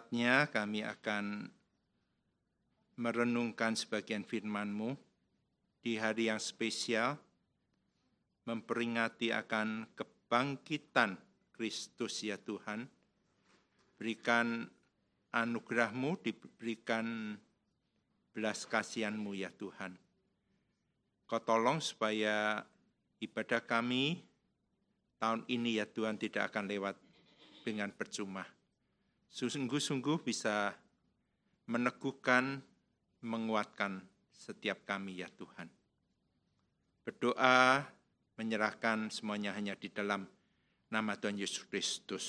saatnya kami akan merenungkan sebagian firman-Mu di hari yang spesial, memperingati akan kebangkitan Kristus ya Tuhan. Berikan anugerah-Mu, diberikan belas kasihan-Mu ya Tuhan. Kau tolong supaya ibadah kami tahun ini ya Tuhan tidak akan lewat dengan percuma. Sungguh-sungguh bisa meneguhkan, menguatkan setiap kami ya Tuhan. Berdoa, menyerahkan semuanya hanya di dalam nama Tuhan Yesus Kristus.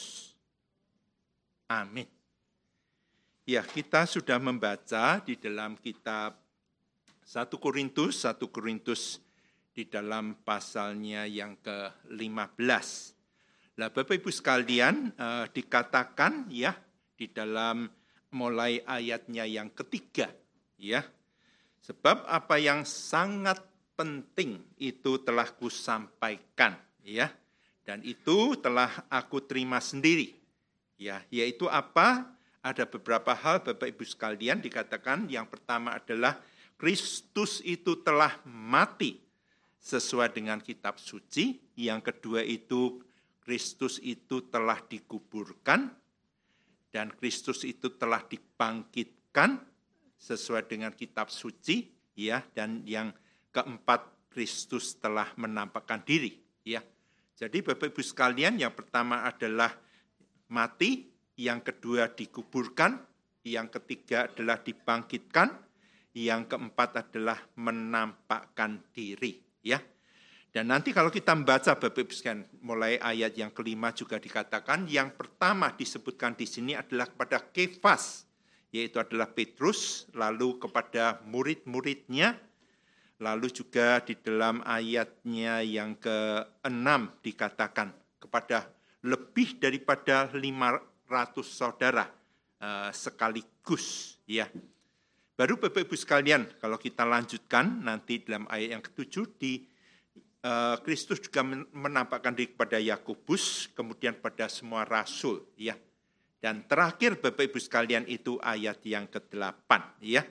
Amin. Ya, kita sudah membaca di dalam kitab 1 Korintus di dalam pasalnya yang ke-15. Nah, Bapak Ibu sekalian, dikatakan ya di dalam mulai ayatnya yang ketiga, ya. Sebab apa yang sangat penting itu telah kusampaikan, ya. Dan itu telah aku terima sendiri, ya. Yaitu apa? Ada beberapa hal Bapak Ibu sekalian dikatakan. Yang pertama adalah Kristus itu telah mati sesuai dengan kitab suci. Yang kedua itu Kristus itu telah dikuburkan. Dan Kristus itu telah dibangkitkan sesuai dengan kitab suci, ya. Dan yang keempat, Kristus telah menampakkan diri, ya. Jadi Bapak Ibu sekalian, yang pertama adalah mati, yang kedua dikuburkan, yang ketiga adalah dibangkitkan, yang keempat adalah menampakkan diri, ya. Dan nanti kalau kita membaca Bapak Ibu sekalian, mulai ayat yang kelima juga dikatakan, yang pertama disebutkan di sini adalah kepada Kefas, yaitu adalah Petrus, lalu kepada murid-muridnya, lalu juga di dalam ayatnya yang ke-6 dikatakan kepada lebih daripada 500 saudara sekaligus, ya. Baru Bapak Ibu sekalian, kalau kita lanjutkan nanti dalam ayat yang ke-7 Kristus juga menampakkan diri kepada Yakobus, kemudian pada semua rasul, ya. Dan terakhir Bapak Ibu sekalian itu ayat yang ke-8, ya.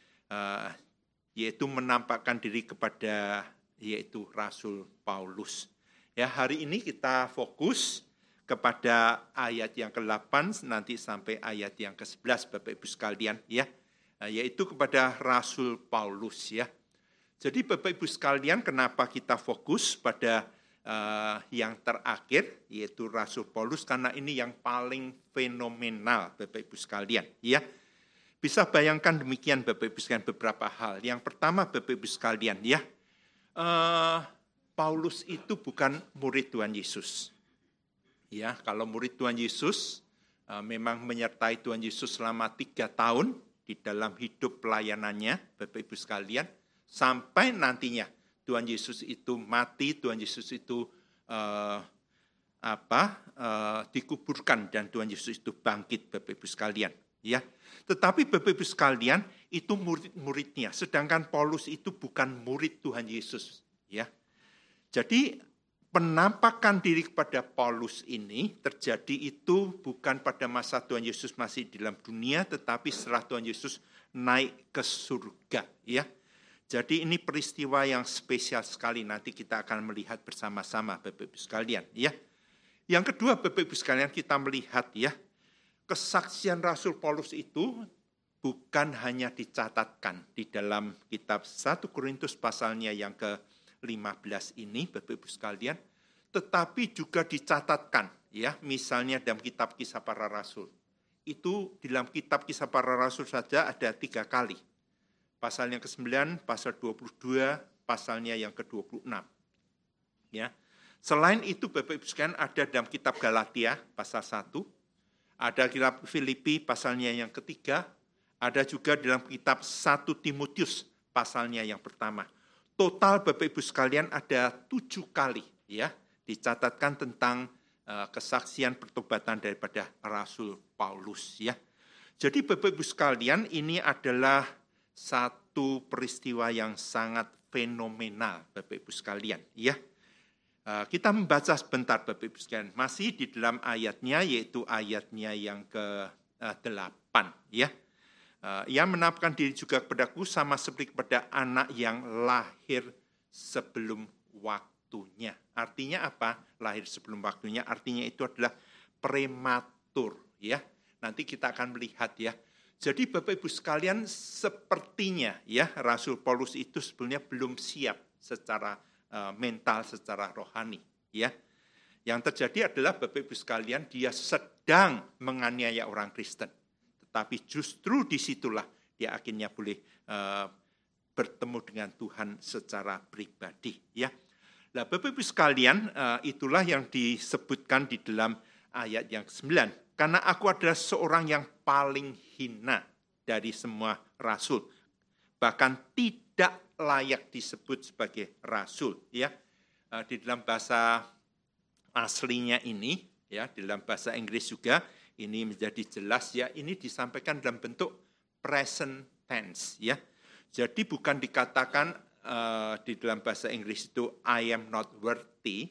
Yaitu menampakkan diri kepada yaitu Rasul Paulus. Ya, hari ini kita fokus kepada ayat yang ke-8 nanti sampai ayat yang ke-11 Bapak Ibu sekalian, ya. Yaitu kepada Rasul Paulus, ya. Jadi Bapak Ibu sekalian, kenapa kita fokus pada yang terakhir, yaitu Rasul Paulus, karena ini yang paling fenomenal Bapak Ibu sekalian, ya. Bisa bayangkan demikian Bapak Ibu sekalian beberapa hal. Yang pertama Bapak Ibu sekalian, ya, Paulus itu bukan murid Tuhan Yesus. Ya, kalau murid Tuhan Yesus memang menyertai Tuhan Yesus selama 3 tahun di dalam hidup pelayanannya, Bapak Ibu sekalian, sampai nantinya Tuhan Yesus itu mati, Tuhan Yesus itu dikuburkan dan Tuhan Yesus itu bangkit Bapak Ibu sekalian, ya. Tetapi Bapak Ibu sekalian itu murid-muridnya, sedangkan Paulus itu bukan murid Tuhan Yesus, ya. Jadi penampakan diri kepada Paulus ini terjadi itu bukan pada masa Tuhan Yesus masih di dalam dunia, tetapi setelah Tuhan Yesus naik ke surga, ya. Jadi ini peristiwa yang spesial sekali, nanti kita akan melihat bersama-sama Bapak Ibu sekalian, ya. Yang kedua Bapak Ibu sekalian, kita melihat, ya, kesaksian Rasul Paulus itu bukan hanya dicatatkan di dalam kitab 1 Korintus pasalnya yang ke-15 ini Bapak Ibu sekalian, tetapi juga dicatatkan, ya, misalnya dalam kitab Kisah Para Rasul. Itu di dalam kitab Kisah Para Rasul saja ada 3 kali. Pasal yang ke-9, pasal 22, pasalnya yang ke-26. Ya. Selain itu Bapak Ibu sekalian ada dalam kitab Galatia pasal 1, ada kitab Filipi pasalnya yang ketiga, ada juga dalam kitab 1 Timotius pasalnya yang pertama. Total Bapak Ibu sekalian ada 7 kali, ya, dicatatkan tentang kesaksian pertobatan daripada Rasul Paulus, ya. Jadi Bapak Ibu sekalian, ini adalah satu peristiwa yang sangat fenomenal Bapak Ibu sekalian, ya. Kita membaca sebentar Bapak Ibu sekalian, masih di dalam ayatnya, yaitu ayatnya yang 8 ya. Ia menampakkan diri juga kepadaku sama seperti kepada anak yang lahir sebelum waktunya. Artinya apa? Lahir sebelum waktunya, artinya itu adalah prematur ya. Nanti kita akan melihat ya. Jadi Bapak Ibu sekalian, sepertinya ya Rasul Paulus itu sebenarnya belum siap secara mental, secara rohani ya. Yang terjadi adalah Bapak Ibu sekalian, dia sedang menganiaya orang Kristen. Tetapi justru disitulah dia akhirnya boleh bertemu dengan Tuhan secara pribadi. Ya, nah, Bapak Ibu sekalian, itulah yang disebutkan di dalam ayat yang ke-9. Karena aku adalah seorang yang paling hina dari semua rasul, bahkan tidak layak disebut sebagai rasul. Ya, di dalam bahasa aslinya ini, ya, di dalam bahasa Inggris juga. Ini menjadi jelas ya, ini disampaikan dalam bentuk present tense ya. Jadi bukan dikatakan di dalam bahasa Inggris itu I am not worthy,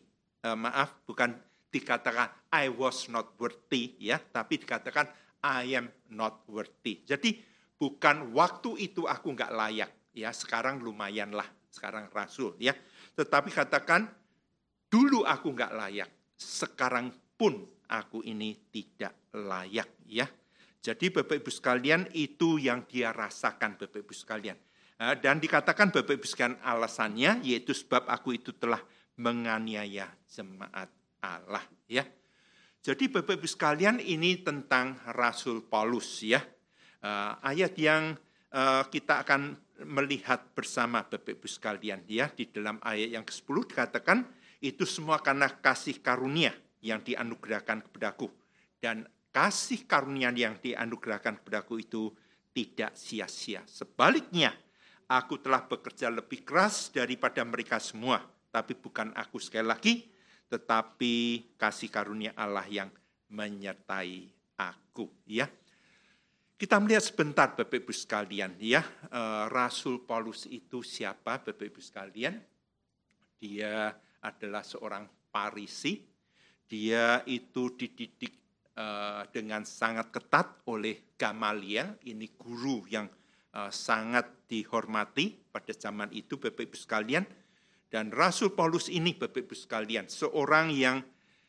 bukan dikatakan I was not worthy ya, tapi dikatakan I am not worthy. Jadi bukan waktu itu aku nggak layak ya, sekarang lumayanlah, sekarang rasul ya. Tetapi katakan dulu aku nggak layak, sekarang pun aku ini tidak layak ya. Jadi Bapak Ibu sekalian, itu yang dia rasakan Bapak Ibu sekalian. Dan dikatakan Bapak Ibu sekalian alasannya, yaitu sebab aku itu telah menganiaya jemaat Allah ya. Jadi Bapak Ibu sekalian, ini tentang Rasul Paulus ya. Ayat yang kita akan melihat bersama Bapak Ibu sekalian ya, di dalam ayat yang ke-10 dikatakan itu semua karena kasih karunia yang dianugerahkan kepadaku. Dan kasih karunia yang dianugerahkan kepadaku itu tidak sia-sia. Sebaliknya, aku telah bekerja lebih keras daripada mereka semua. Tapi bukan aku sekali lagi, tetapi kasih karunia Allah yang menyertai aku. Ya, kita melihat sebentar Bapak Ibu sekalian. Ya, Rasul Paulus itu siapa Bapak Ibu sekalian? Dia adalah seorang Farisi. Dia itu dididik dengan sangat ketat oleh Gamaliel, ini guru yang sangat dihormati pada zaman itu Bapak Ibu sekalian. Dan Rasul Paulus ini Bapak Ibu sekalian, seorang yang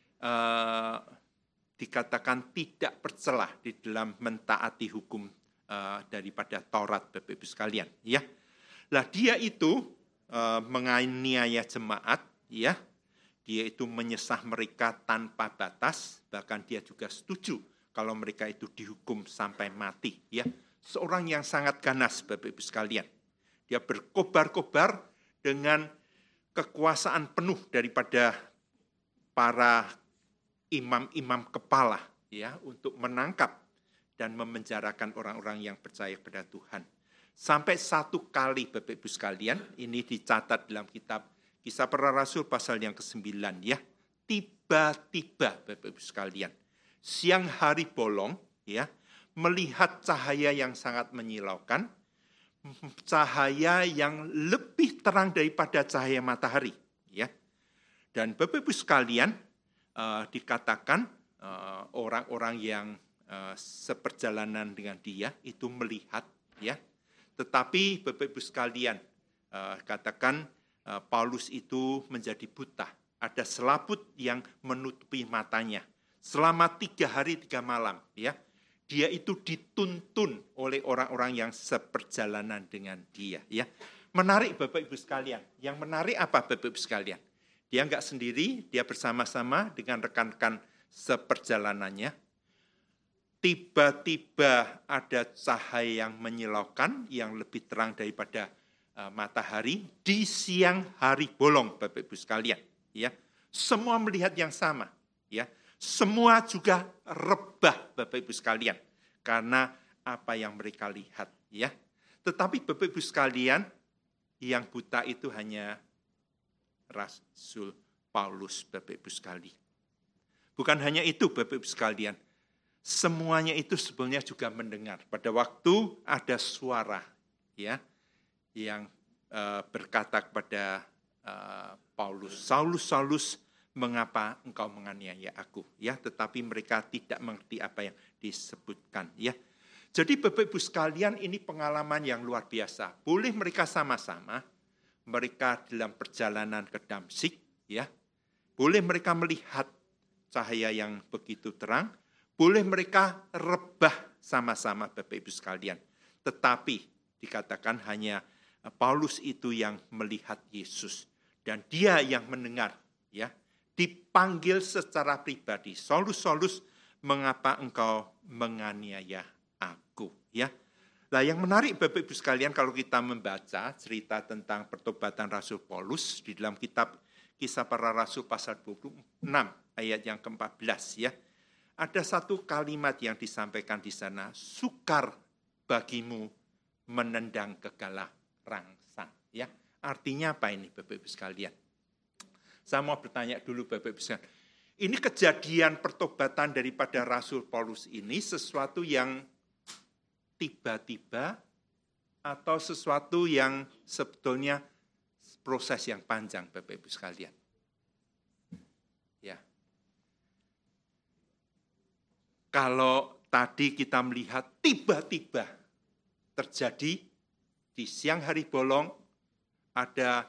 dikatakan tidak bercelah di dalam mentaati hukum daripada Taurat Bapak Ibu sekalian. Ya, lah dia itu menganiaya jemaat, ya. Dia itu menyesah mereka tanpa batas, bahkan dia juga setuju kalau mereka itu dihukum sampai mati. Ya, seorang yang sangat ganas, Bapak Ibu sekalian. Dia berkobar-kobar dengan kekuasaan penuh daripada para imam-imam kepala, ya, untuk menangkap dan memenjarakan orang-orang yang percaya pada Tuhan. Sampai satu kali, Bapak Ibu sekalian, ini dicatat dalam kitab Kisah Para Rasul pasal yang ke-9 ya. Tiba-tiba Bapak Ibu sekalian, siang hari bolong ya, melihat cahaya yang sangat menyilaukan, cahaya yang lebih terang daripada cahaya matahari ya. Dan Bapak Ibu sekalian, dikatakan orang-orang yang seperjalanan dengan dia itu melihat ya. Tetapi Bapak Ibu sekalian, katakan Paulus itu menjadi buta. Ada selaput yang menutupi matanya. Selama 3 hari 3 malam, ya, dia itu dituntun oleh orang-orang yang seperjalanan dengan dia. Ya, menarik Bapak Ibu sekalian. Yang menarik apa Bapak Ibu sekalian? Dia enggak sendiri, dia bersama-sama dengan rekan-rekan seperjalanannya. Tiba-tiba ada cahaya yang menyilaukan, yang lebih terang daripada matahari di siang hari bolong Bapak Ibu sekalian, ya. Semua melihat yang sama, ya. Semua juga rebah Bapak Ibu sekalian karena apa yang mereka lihat, ya. Tetapi Bapak Ibu sekalian, yang buta itu hanya Rasul Paulus Bapak Ibu sekalian. Bukan hanya itu Bapak Ibu sekalian, semuanya itu sebenarnya juga mendengar. Pada waktu ada suara, ya, yang berkata kepada Paulus, Saulus, Saulus, mengapa engkau menganiaya aku, ya, tetapi mereka tidak mengerti apa yang disebutkan, ya. Jadi Bapak Ibu sekalian, ini pengalaman yang luar biasa. Boleh mereka sama-sama, mereka dalam perjalanan ke Damsyik, ya. Boleh mereka melihat cahaya yang begitu terang, boleh mereka rebah sama-sama Bapak Ibu sekalian. Tetapi dikatakan hanya Paulus itu yang melihat Yesus dan dia yang mendengar, ya. Dipanggil secara pribadi, Saulus, Saulus, mengapa engkau menganiaya aku, ya. Nah, yang menarik Bapak Ibu sekalian kalau kita membaca cerita tentang pertobatan Rasul Paulus di dalam kitab Kisah Para Rasul pasal 26 ayat yang ke-14, ya. Ada satu kalimat yang disampaikan di sana, sukar bagimu menendang gegala rangsang, ya. Artinya apa ini Bapak Ibu sekalian? Saya mau bertanya dulu Bapak Ibu sekalian. Ini kejadian pertobatan daripada Rasul Paulus ini sesuatu yang tiba-tiba atau sesuatu yang sebetulnya proses yang panjang Bapak Ibu sekalian. Ya. Kalau tadi kita melihat tiba-tiba terjadi di siang hari bolong ada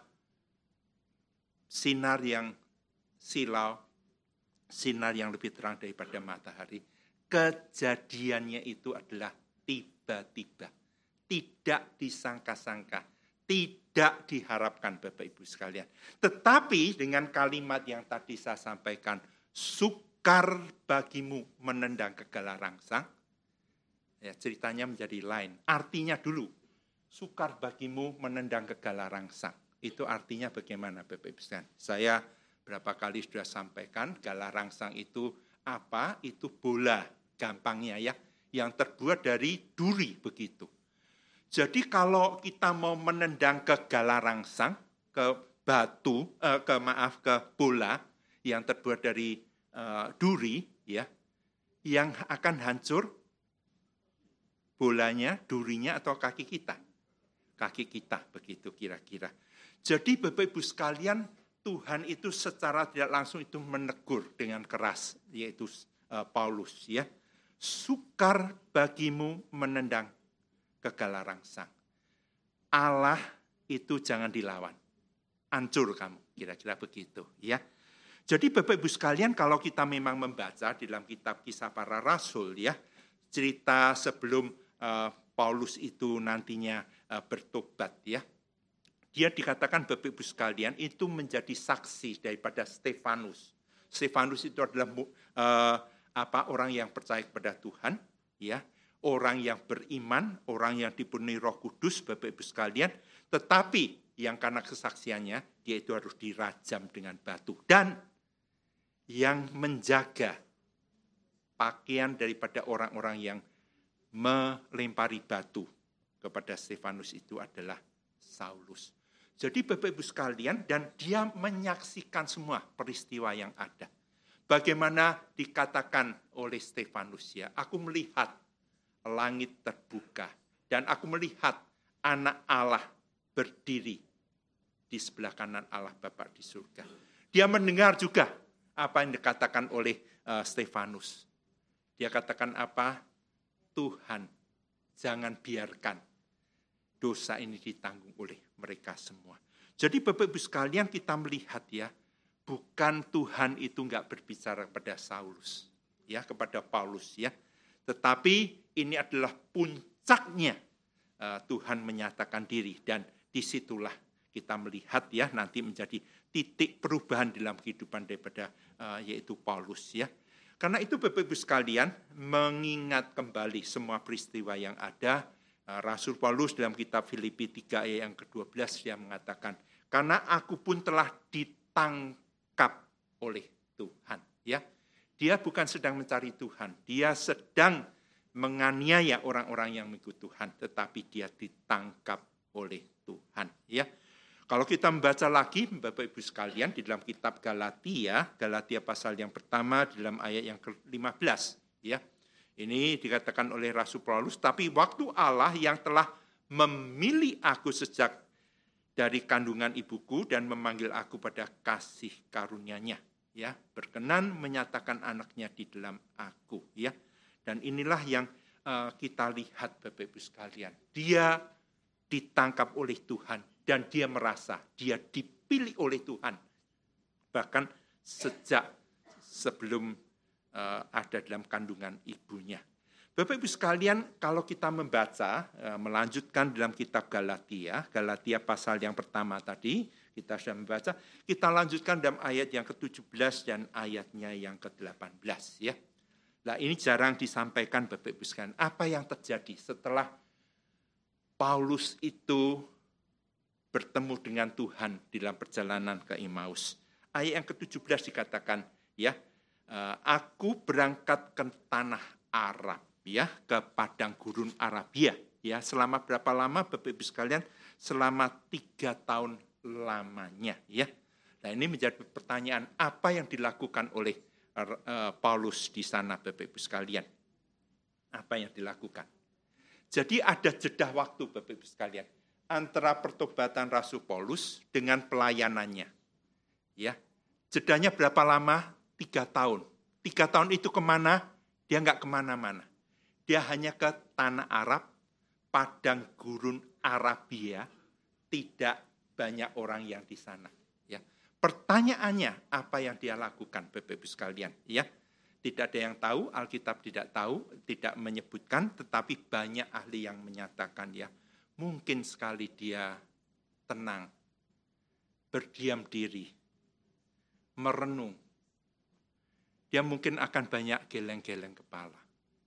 sinar yang silau, sinar yang lebih terang daripada matahari. Kejadiannya itu adalah tiba-tiba, tidak disangka-sangka, tidak diharapkan Bapak Ibu sekalian. Tetapi dengan kalimat yang tadi saya sampaikan, sukar bagimu menendang gegala rangsang, ya, ceritanya menjadi lain. Artinya dulu, sukar bagimu menendang gegala rangsang. Itu artinya bagaimana Bapak Ibu sekalian? Saya berapa kali sudah sampaikan, gala rangsang itu apa? Itu bola, gampangnya ya, yang terbuat dari duri begitu. Jadi kalau kita mau menendang ke gala rangsang, ke batu, ke bola yang terbuat dari duri, ya, yang akan hancur bolanya, durinya atau kaki kita? Kaki kita, begitu kira-kira. Jadi Bapak Ibu sekalian, Tuhan itu secara tidak langsung itu menegur dengan keras, yaitu Paulus, ya. Sukar bagimu menendang gegala rangsang. Allah itu jangan dilawan. Hancur kamu, kira-kira begitu, ya. Jadi Bapak Ibu sekalian, kalau kita memang membaca di dalam kitab Kisah Para Rasul, ya, cerita sebelum Paulus itu nantinya bertobat, ya. Dia dikatakan Bapak Ibu sekalian itu menjadi saksi daripada Stefanus. Stefanus itu adalah orang yang percaya kepada Tuhan, ya. Orang yang beriman, orang yang dipenuhi Roh Kudus, Bapak Ibu sekalian, tetapi yang karena kesaksiannya dia itu harus dirajam dengan batu, dan yang menjaga pakaian daripada orang-orang yang melempari batu kepada Stefanus itu adalah Saulus. Jadi Bapak Ibu sekalian, dan dia menyaksikan semua peristiwa yang ada. Bagaimana dikatakan oleh Stefanus, ya, aku melihat langit terbuka, dan aku melihat anak Allah berdiri di sebelah kanan Allah Bapa di surga. Dia mendengar juga apa yang dikatakan oleh Stefanus. Dia katakan apa? Tuhan, jangan biarkan dosa ini ditanggung oleh mereka semua. Jadi Bapak Ibu sekalian, kita melihat, ya, bukan Tuhan itu enggak berbicara kepada Saulus, ya, kepada Paulus, ya. Tetapi ini adalah puncaknya Tuhan menyatakan diri, dan disitulah kita melihat, ya, nanti menjadi titik perubahan dalam kehidupan daripada yaitu Paulus, ya. Karena itu Bapak Ibu sekalian, mengingat kembali semua peristiwa yang ada, Rasul Paulus dalam kitab Filipi 3 ayat yang ke-12 dia mengatakan, karena aku pun telah ditangkap oleh Tuhan, ya. Dia bukan sedang mencari Tuhan, dia sedang menganiaya orang-orang yang mengikut Tuhan, tetapi dia ditangkap oleh Tuhan, ya. Kalau kita membaca lagi Bapak Ibu sekalian di dalam kitab Galatia pasal yang pertama di dalam ayat yang ke-15, ya. Ini dikatakan oleh Rasul Paulus, tapi waktu Allah yang telah memilih aku sejak dari kandungan ibuku dan memanggil aku pada kasih karunia-Nya, ya, berkenan menyatakan anaknya di dalam aku, ya. Dan inilah yang kita lihat Bapak Ibu sekalian. Dia ditangkap oleh Tuhan dan dia merasa dia dipilih oleh Tuhan. Bahkan sejak sebelum ada dalam kandungan ibunya. Bapak Ibu sekalian, kalau kita membaca, melanjutkan dalam kitab Galatia pasal yang pertama tadi, kita sudah membaca, kita lanjutkan dalam ayat yang ke-17 dan ayatnya yang ke-18. Ya. Nah, ini jarang disampaikan Bapak Ibu sekalian. Apa yang terjadi setelah Paulus itu bertemu dengan Tuhan di dalam perjalanan ke Emmaus. Ayat yang ke-17 dikatakan, ya, aku berangkat ke tanah Arab, ya, ke padang gurun Arabia, ya, selama berapa lama Bapak Ibu sekalian? Selama 3 tahun lamanya, ya. Nah, ini menjadi pertanyaan, apa yang dilakukan oleh Paulus di sana Bapak Ibu sekalian? Apa yang dilakukan? Jadi ada jeda waktu Bapak Ibu sekalian antara pertobatan Rasul Paulus dengan pelayanannya. Ya, jedanya berapa lama? 3 tahun. 3 tahun itu kemana? Dia enggak kemana-mana. Dia hanya ke tanah Arab, padang gurun Arabia, tidak banyak orang yang di sana. Ya, pertanyaannya apa yang dia lakukan, Bapak Ibu sekalian? Ya, tidak ada yang tahu, Alkitab tidak tahu, tidak menyebutkan, tetapi banyak ahli yang menyatakan ya, mungkin sekali dia tenang, berdiam diri, merenung. Dia mungkin akan banyak geleng-geleng kepala.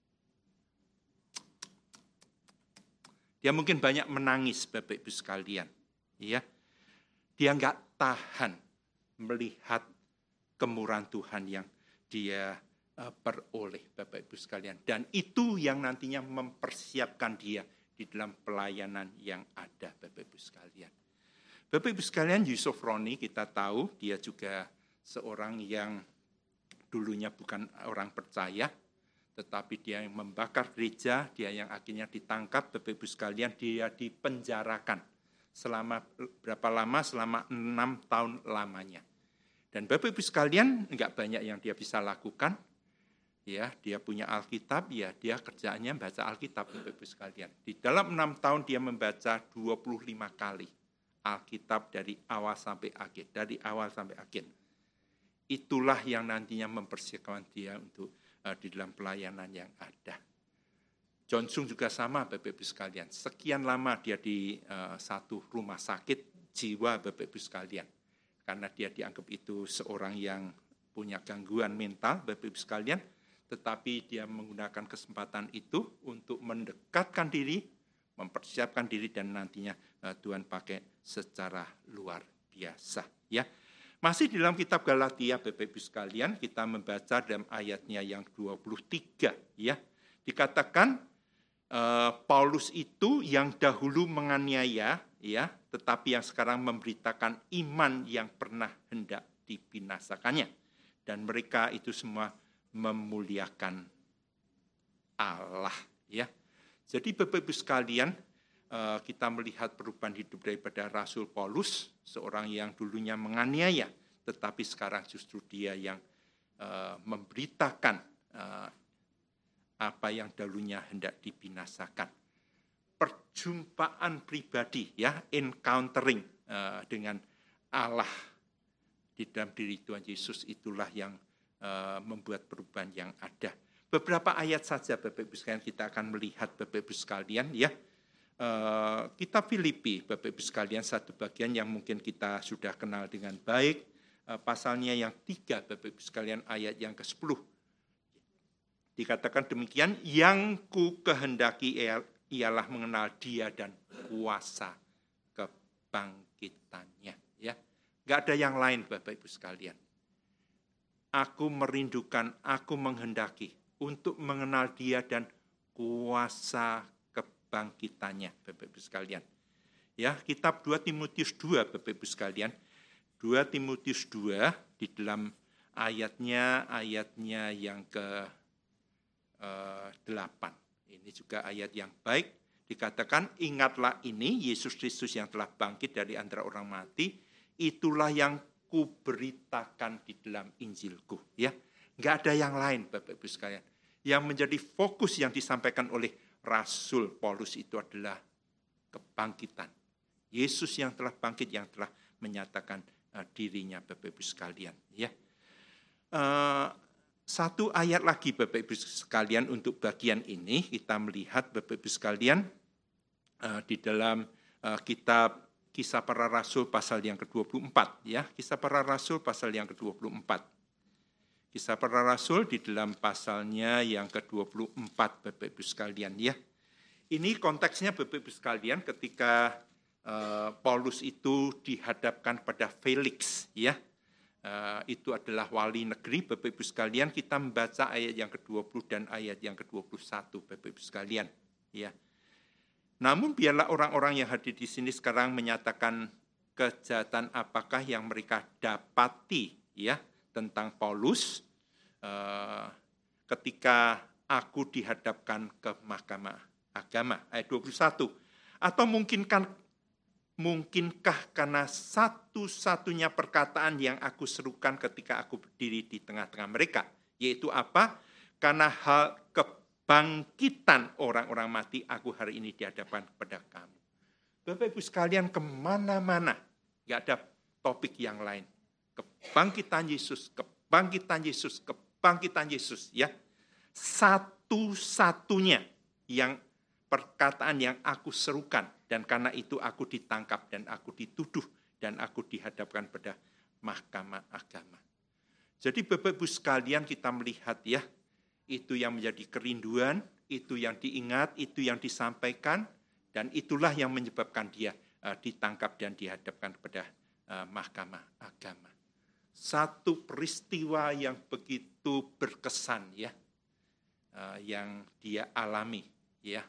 Dia mungkin banyak menangis, Bapak Ibu sekalian. Ya, dia enggak tahan melihat kemurahan Tuhan yang dia peroleh, Bapak Ibu sekalian. Dan itu yang nantinya mempersiapkan dia di dalam pelayanan yang ada, Bapak Ibu sekalian. Bapak Ibu sekalian, Yusuf Roni kita tahu dia juga seorang yang dulunya bukan orang percaya, tetapi dia yang membakar gereja, dia yang akhirnya ditangkap, Bapak Ibu sekalian, dia dipenjarakan. Selama berapa lama? Selama 6 tahun lamanya. Dan Bapak Ibu sekalian, enggak banyak yang dia bisa lakukan. Ya, dia punya Alkitab, ya dia kerjaannya membaca Alkitab, Bapak Ibu sekalian. Di dalam 6 tahun dia membaca 25 kali Alkitab dari awal sampai akhir, Itulah yang nantinya mempersiapkan dia untuk di dalam pelayanan yang ada. John Sung juga sama, Bapak Ibu sekalian. Sekian lama dia di satu rumah sakit jiwa, Bapak Ibu sekalian. Karena dia dianggap itu seorang yang punya gangguan mental, Bapak Ibu sekalian. Tetapi dia menggunakan kesempatan itu untuk mendekatkan diri, mempersiapkan diri, dan nantinya Tuhan pakai secara luar biasa. Ya, masih di dalam kitab Galatia, Bapak Ibu sekalian, kita membaca dalam ayatnya yang 23. Ya, dikatakan Paulus itu yang dahulu menganiaya, ya, tetapi yang sekarang memberitakan iman yang pernah hendak dibinasakannya, dan mereka itu semua memuliakan Allah, ya. Jadi Bapak Ibu sekalian, kita melihat perubahan hidup daripada Rasul Paulus, seorang yang dulunya menganiaya, tetapi sekarang justru dia yang memberitakan apa yang dahulunya hendak dibinasakan. Perjumpaan pribadi, ya, encountering dengan Allah di dalam diri Tuhan Yesus, itulah yang membuat perubahan yang ada. Beberapa ayat saja Bapak Ibu sekalian kita akan melihat, Bapak Ibu sekalian, ya. Kitab Filipi, Bapak Ibu sekalian, satu bagian yang mungkin kita sudah kenal dengan baik, pasalnya yang 3, Bapak Ibu sekalian, ayat yang ke-10. Dikatakan demikian, yang ku kehendaki ialah mengenal dia dan kuasa kebangkitannya. Ya, nggak ada yang lain, Bapak Ibu sekalian. Aku merindukan, aku menghendaki untuk mengenal dia dan kuasa kebangkitannya, Bapak Ibu sekalian. Ya, kitab 2 Timotius 2, Bapak Ibu sekalian. 2 Timotius 2 di dalam ayatnya yang ke-8. Ini juga ayat yang baik. Dikatakan, ingatlah ini, Yesus Kristus yang telah bangkit dari antara orang mati, itulah yang kuberitakan di dalam Injilku. Ya, nggak ada yang lain, Bapak Ibu sekalian. Yang menjadi fokus yang disampaikan oleh Rasul Paulus itu adalah kebangkitan. Yesus yang telah bangkit, yang telah menyatakan dirinya, Bapak Ibu sekalian. Ya, satu ayat lagi, Bapak Ibu sekalian, untuk bagian ini kita melihat, Bapak Ibu sekalian, di dalam kitab Kisah Para Rasul pasal yang ke-24, ya. Kisah Para Rasul pasal yang ke-24. Kisah Para Rasul di dalam pasalnya yang ke-24, Bapak Ibu sekalian, ya. Ini konteksnya, Bapak Ibu sekalian, ketika Paulus itu dihadapkan pada Felix, ya. Itu adalah wali negeri, Bapak Ibu sekalian. Kita membaca ayat yang ke-20 dan ayat yang ke-21, Bapak Ibu sekalian, ya. Namun biarlah orang-orang yang hadir di sini sekarang menyatakan kejahatan apakah yang mereka dapati, ya, tentang Paulus ketika aku dihadapkan ke mahkamah agama. Ayat 21. Atau mungkinkah karena satu-satunya perkataan yang aku serukan ketika aku berdiri di tengah-tengah mereka, yaitu apa? Karena hal kebangkitan orang-orang mati, aku hari ini dihadapkan kepada kamu. Bapak Ibu sekalian, kemana-mana, nggak ada topik yang lain. Kebangkitan Yesus, kebangkitan Yesus, kebangkitan Yesus. Ya, satu-satunya yang perkataan yang aku serukan, dan karena itu aku ditangkap dan aku dituduh dan aku dihadapkan pada mahkamah agama. Jadi Bapak Ibu sekalian, kita melihat, ya, itu yang menjadi kerinduan, itu yang diingat, itu yang disampaikan, dan itulah yang menyebabkan dia ditangkap dan dihadapkan kepada mahkamah agama. Satu peristiwa yang begitu berkesan, ya, yang dia alami, ya,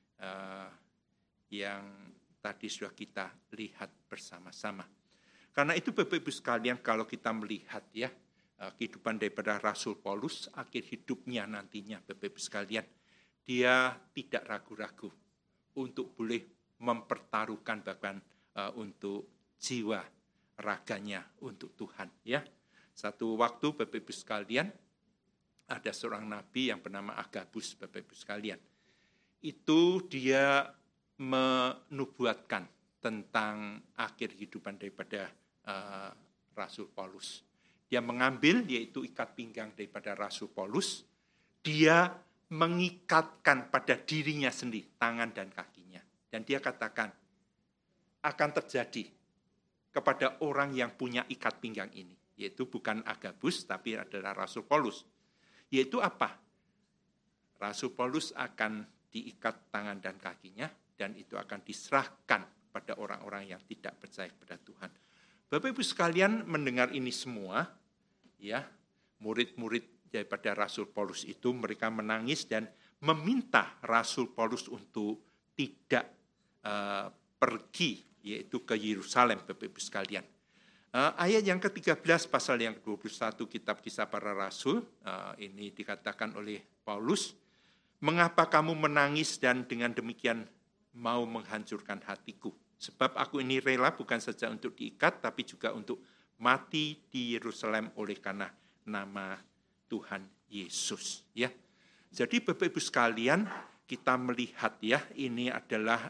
yang tadi sudah kita lihat bersama-sama. Karena itu Bapak Ibu sekalian, kalau kita melihat, ya, kehidupan daripada Rasul Paulus, akhir hidupnya nantinya, Bapak Ibu sekalian, dia tidak ragu-ragu untuk boleh mempertaruhkan bahkan untuk jiwa raganya untuk Tuhan. Ya, satu waktu Bapak Ibu sekalian, ada seorang nabi yang bernama Agabus, Bapak Ibu sekalian. Itu dia menubuatkan tentang akhir kehidupan daripada Rasul Paulus. Dia mengambil, yaitu ikat pinggang daripada Rasul Paulus, dia mengikatkan pada dirinya sendiri, tangan dan kakinya. Dan dia katakan, akan terjadi kepada orang yang punya ikat pinggang ini. Yaitu bukan Agabus, tapi adalah Rasul Paulus. Yaitu apa? Rasul Paulus akan diikat tangan dan kakinya, dan itu akan diserahkan pada orang-orang yang tidak percaya kepada Tuhan. Bapak Ibu sekalian, mendengar ini semua, ya, murid-murid daripada Rasul Paulus itu, mereka menangis dan meminta Rasul Paulus untuk tidak pergi, yaitu ke Yerusalem, Bapak Ibu sekalian. Ayat yang ke-13 pasal yang ke-21 kitab Kisah Para Rasul, ini dikatakan oleh Paulus, mengapa kamu menangis dan dengan demikian mau menghancurkan hatiku? Sebab aku ini rela bukan saja untuk diikat, tapi juga untuk mati di Yerusalem oleh karena nama Tuhan Yesus. Ya, jadi Bapak Ibu sekalian, kita melihat, ya, ini adalah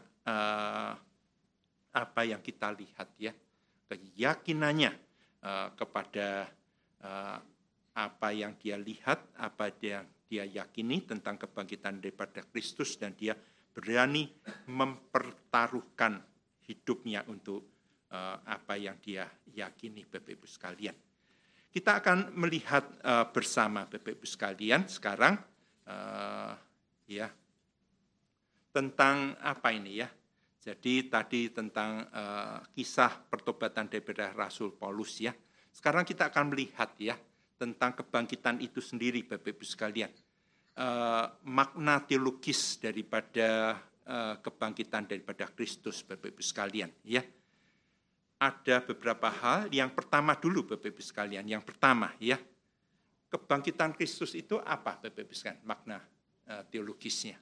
apa yang kita lihat, ya, keyakinannya kepada apa yang dia lihat, apa yang dia yakini tentang kebangkitan daripada Kristus, dan dia berani mempertaruhkan hidupnya untuk apa yang dia yakini, Bapak Ibu sekalian. Kita akan melihat bersama, Bapak Ibu sekalian, sekarang ya, tentang apa ini, ya. Jadi tadi tentang kisah pertobatan daripada Rasul Paulus, ya. Sekarang kita akan melihat, ya, tentang kebangkitan itu sendiri, Bapak Ibu sekalian. Makna teologis daripada kebangkitan daripada Kristus, Bapak Ibu sekalian, ya. Ada beberapa hal. Yang pertama dulu, Bapak Ibu sekalian, yang pertama, ya, kebangkitan Kristus itu apa, Bapak Ibu sekalian, makna teologisnya?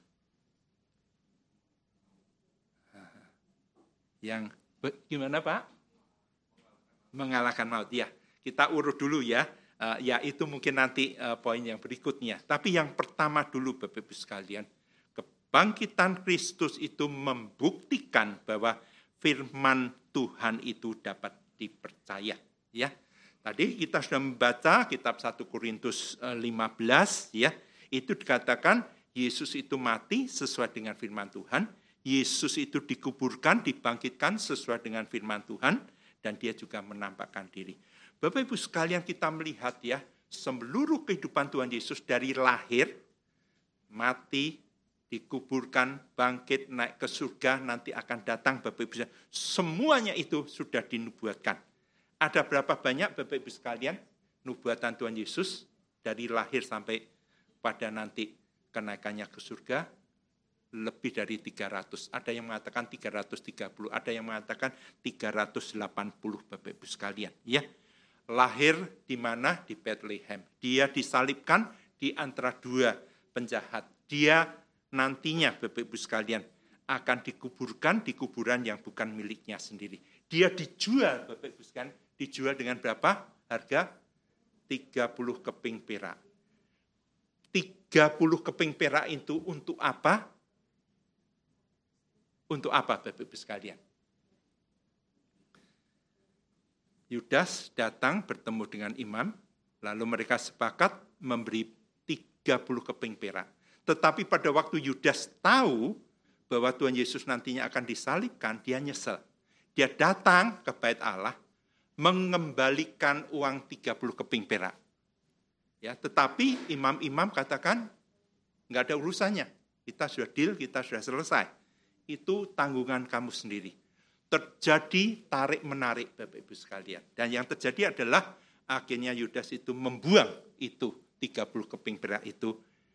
Yang gimana, Pak? Mengalahkan maut, ya. Kita urut dulu ya. Ya itu mungkin nanti poin yang berikutnya. Tapi yang pertama dulu Bapak Ibu sekalian, kebangkitan Kristus itu membuktikan bahwa firman Tuhan itu dapat dipercaya. Ya, tadi kita sudah membaca kitab 1 Korintus 15, ya, itu dikatakan Yesus itu mati sesuai dengan firman Tuhan, Yesus itu dikuburkan, dibangkitkan sesuai dengan firman Tuhan, dan dia juga menampakkan diri. Bapak Ibu sekalian, kita melihat ya, seluruh kehidupan Tuhan Yesus dari lahir, mati, dikuburkan, bangkit, naik ke surga, nanti akan datang Bapak Ibu sekalian. Semuanya itu sudah dinubuatkan. Ada berapa banyak Bapak Ibu sekalian nubuatan Tuhan Yesus dari lahir sampai pada nanti kenaikannya ke surga? Lebih dari 300. Ada yang mengatakan 330, ada yang mengatakan 380 Bapak Ibu sekalian. Ya, lahir di mana? Di Bethlehem. Dia disalibkan di antara dua penjahat. Dia nantinya Bapak Ibu sekalian akan dikuburkan di kuburan yang bukan miliknya sendiri. Dia dijual Bapak Ibu sekalian, dijual dengan berapa? Harga 30 keping perak. 30 keping perak itu untuk apa? Untuk apa Bapak Ibu sekalian? Yudas datang bertemu dengan imam, lalu mereka sepakat memberi 30 keping perak. Tetapi pada waktu Yudas tahu bahwa Tuhan Yesus nantinya akan disalibkan, dia nyesel. Dia datang ke bait Allah, mengembalikan uang 30 keping perak. Ya, tetapi imam-imam katakan, nggak ada urusannya. Kita sudah deal, kita sudah selesai. Itu tanggungan kamu sendiri. Terjadi tarik-menarik Bapak Ibu sekalian. Dan yang terjadi adalah akhirnya Yudas itu membuang itu 30 keping perak itu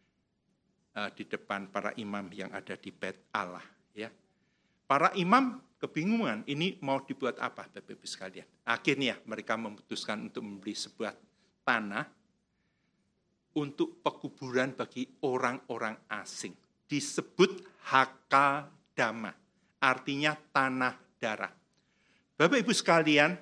di depan para imam yang ada di bait Allah. Ya. Para imam kebingungan, ini mau dibuat apa Bapak Ibu sekalian. Akhirnya mereka memutuskan untuk membeli sebuah tanah untuk pekuburan bagi orang-orang asing. Disebut Hakaldama, artinya tanah darah. Bapak Ibu sekalian,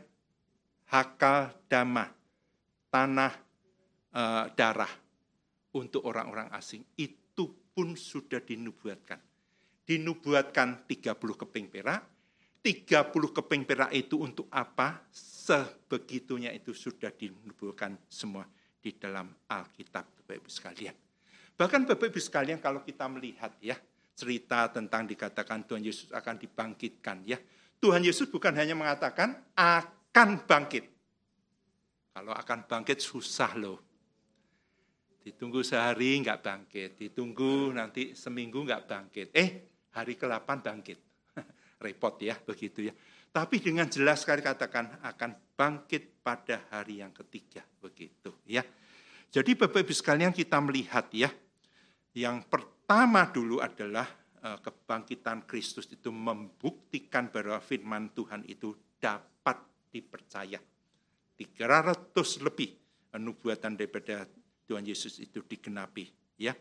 Hakaldama, tanah darah untuk orang-orang asing, itu pun sudah dinubuatkan. Dinubuatkan 30 keping perak, 30 keping perak itu untuk apa? Sebegitunya itu sudah dinubuatkan semua di dalam Alkitab Bapak Ibu sekalian. Bahkan Bapak Ibu sekalian kalau kita melihat ya, cerita tentang dikatakan Tuhan Yesus akan dibangkitkan ya. Tuhan Yesus bukan hanya mengatakan akan bangkit. Kalau akan bangkit susah loh. Ditunggu sehari enggak bangkit, ditunggu nanti seminggu enggak bangkit. Hari ke-8 bangkit. Repot ya begitu ya. Tapi dengan jelas sekali katakan akan bangkit pada hari yang ketiga begitu ya. Jadi Bapak Ibu sekalian kita melihat ya, yang pertama dulu adalah kebangkitan Kristus itu membuktikan bahwa firman Tuhan itu dapat dipercaya. 300 lebih nubuatan daripada Tuhan Yesus itu digenapi. Ya.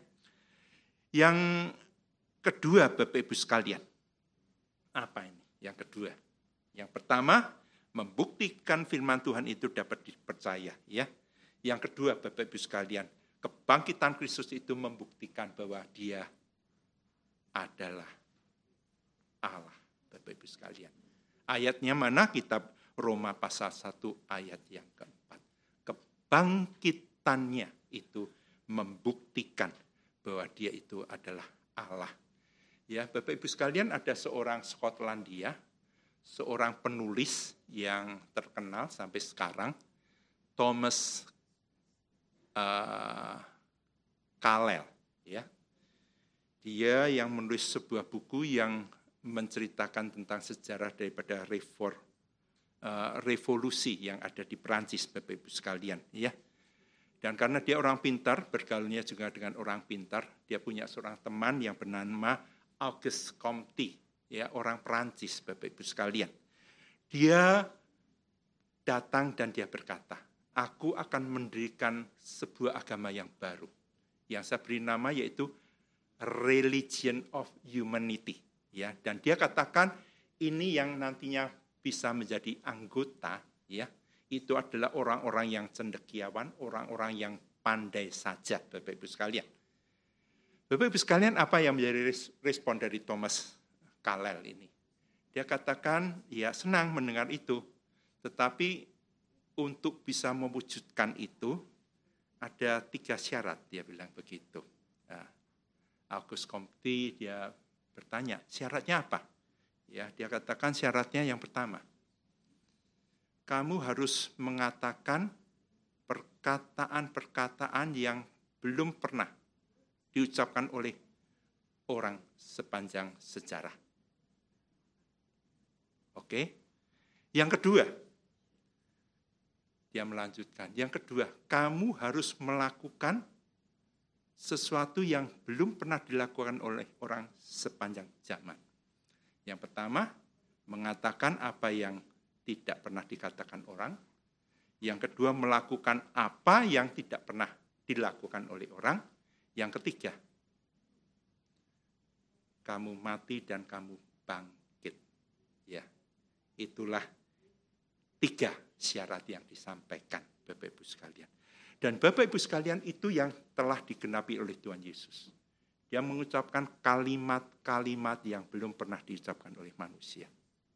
Yang kedua Bapak Ibu sekalian, apa ini? Yang kedua, yang pertama membuktikan firman Tuhan itu dapat dipercaya. Ya. Yang kedua Bapak Ibu sekalian, kebangkitan Kristus itu membuktikan bahwa dia adalah Allah, Bapak Ibu sekalian. Ayatnya mana? Kitab Roma pasal 1 ayat yang keempat. Kebangkitannya itu membuktikan bahwa dia itu adalah Allah. Ya, Bapak Ibu sekalian, ada seorang Skotlandia, seorang penulis yang terkenal sampai sekarang, Thomas Callell, ya. Dia yang menulis sebuah buku yang menceritakan tentang sejarah daripada revolusi yang ada di Perancis, Bapak Ibu sekalian, ya. Dan karena dia orang pintar, bergaulnya juga dengan orang pintar, dia punya seorang teman yang bernama Auguste Comte, ya, orang Perancis, Bapak Ibu sekalian. Dia datang dan dia berkata, aku akan mendirikan sebuah agama yang baru, yang saya beri nama yaitu Religion of Humanity. Ya, dan dia katakan ini yang nantinya bisa menjadi anggota, ya, itu adalah orang-orang yang cendekiawan, orang-orang yang pandai saja, Bapak Ibu sekalian. Bapak Ibu sekalian, apa yang menjadi respon dari Thomas Kalel ini? Dia katakan, ya senang mendengar itu, tetapi untuk bisa mewujudkan itu, ada 3 syarat, dia bilang begitu. Nah, Auguste Comte dia bertanya, syaratnya apa? Ya, dia katakan syaratnya yang pertama, kamu harus mengatakan perkataan-perkataan yang belum pernah diucapkan oleh orang sepanjang sejarah. Oke? Yang kedua, dia melanjutkan. Yang kedua, kamu harus melakukan sesuatu yang belum pernah dilakukan oleh orang sepanjang zaman. Yang pertama, mengatakan apa yang tidak pernah dikatakan orang. Yang kedua, melakukan apa yang tidak pernah dilakukan oleh orang. Yang ketiga, kamu mati dan kamu bangkit. Ya, itulah 3 syarat yang disampaikan, Bapak Ibu sekalian. Dan Bapak Ibu sekalian, itu yang telah digenapi oleh Tuhan Yesus. Dia mengucapkan kalimat-kalimat yang belum pernah diucapkan oleh manusia.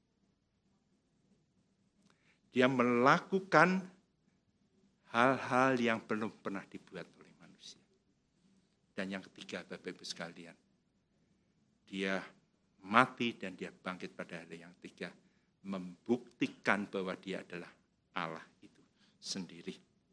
Dia melakukan hal-hal yang belum pernah dibuat oleh manusia. Dan yang ketiga, Bapak Ibu sekalian, dia mati dan dia bangkit pada hari yang ketiga, membuktikan bahwa dia adalah Allah itu sendiri.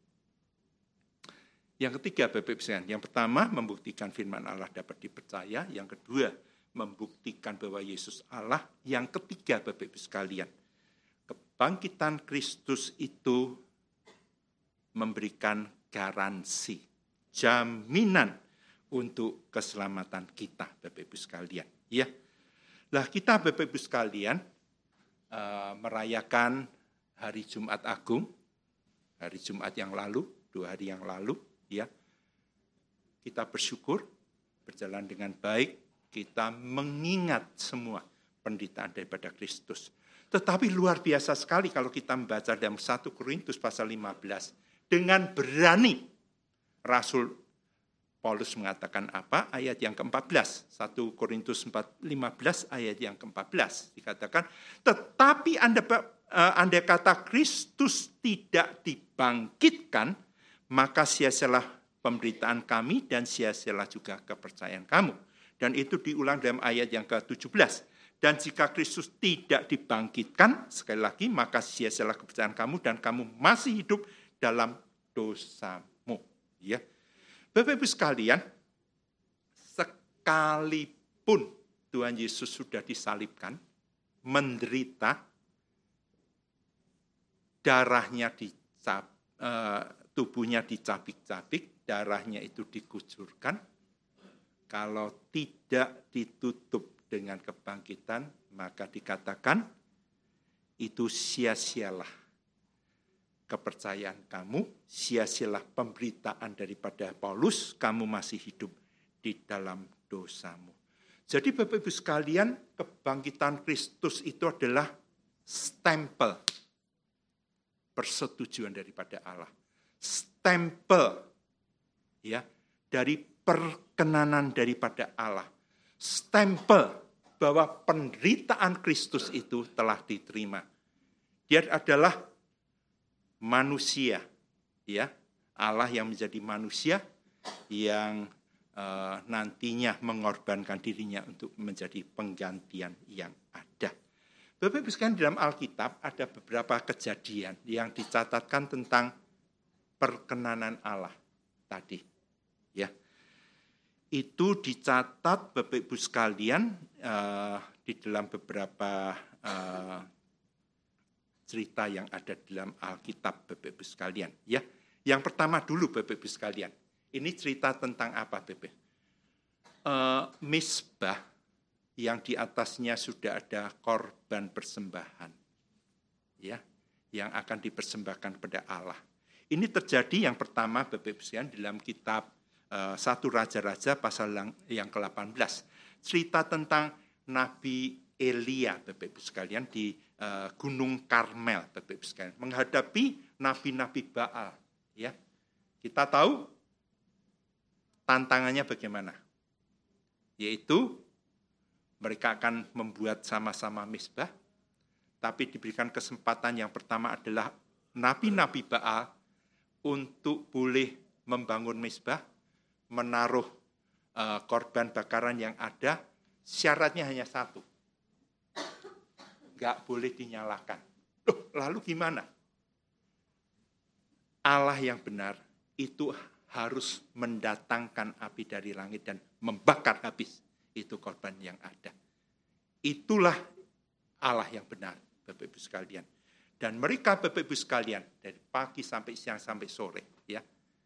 Yang ketiga, Bapak Ibu sekalian, yang pertama membuktikan firman Allah dapat dipercaya, yang kedua membuktikan bahwa Yesus Allah, yang ketiga, Bapak Ibu sekalian, kebangkitan Kristus itu memberikan garansi, jaminan untuk keselamatan kita, Bapak Ibu sekalian. Ya, lah kita, Bapak Ibu sekalian, merayakan hari Jumat Agung, hari Jumat yang lalu, 2 hari yang lalu, ya. Kita bersyukur, berjalan dengan baik, kita mengingat semua penderitaan daripada Kristus. Tetapi luar biasa sekali kalau kita membaca dalam 1 Korintus pasal 15. Dengan berani Rasul Paulus mengatakan apa? Ayat yang ke-14. 1 Korintus 15 ayat yang ke-14. Dikatakan, tetapi andai kata Kristus tidak dibangkitkan, maka sia-sialah pemberitaan kami dan sia-sialah juga kepercayaan kamu. Dan itu diulang dalam ayat yang ke-17. Dan jika Kristus tidak dibangkitkan, sekali lagi, maka sia-sialah kepercayaan kamu dan kamu masih hidup dalam dosamu. Ya, Bapak Ibu sekalian, sekalipun Tuhan Yesus sudah disalibkan, menderita, darahnya tubuhnya dicabik-cabik, darahnya itu dikucurkan, kalau tidak ditutup dengan kebangkitan, maka dikatakan itu sia-sialah kepercayaan kamu, sia-sialah pemberitaan daripada Paulus, kamu masih hidup di dalam dosamu. Jadi Bapak Ibu sekalian, kebangkitan Kristus itu adalah stempel persetujuan daripada Allah. Stempel ya dari perkenanan daripada Allah. Stempel bahwa penderitaan Kristus itu telah diterima. Dia adalah manusia, ya, Allah yang menjadi manusia yang nantinya mengorbankan dirinya untuk menjadi penggantian yang ada. Bapak Ibu sekalian, dalam Alkitab ada beberapa kejadian yang dicatatkan tentang perkenanan Allah tadi, ya. Itu dicatat Bapak Ibu sekalian di dalam beberapa cerita yang ada dalam Alkitab Bapak Ibu sekalian. Ya, yang pertama dulu Bapak Ibu sekalian. Ini cerita tentang apa Bapak? Misbah yang di atasnya sudah ada korban persembahan, ya, yang akan dipersembahkan kepada Allah. Ini terjadi yang pertama Bapak Ibu sekalian dalam kitab 1 Raja-Raja pasal yang ke-18. Cerita tentang Nabi Elia Bapak Ibu sekalian di Gunung Karmel Bapak Ibu sekalian menghadapi nabi-nabi Baal, ya. Kita tahu tantangannya bagaimana? Yaitu mereka akan membuat sama-sama mezbah, tapi diberikan kesempatan yang pertama adalah nabi-nabi Baal untuk boleh membangun mezbah, menaruh korban bakaran yang ada, syaratnya hanya satu. Nggak boleh dinyalakan. Loh, lalu gimana? Allah yang benar itu harus mendatangkan api dari langit dan membakar habis itu korban yang ada. Itulah Allah yang benar, Bapak Ibu sekalian. Dan mereka, Bapak Ibu sekalian, dari pagi sampai siang sampai sore, ya,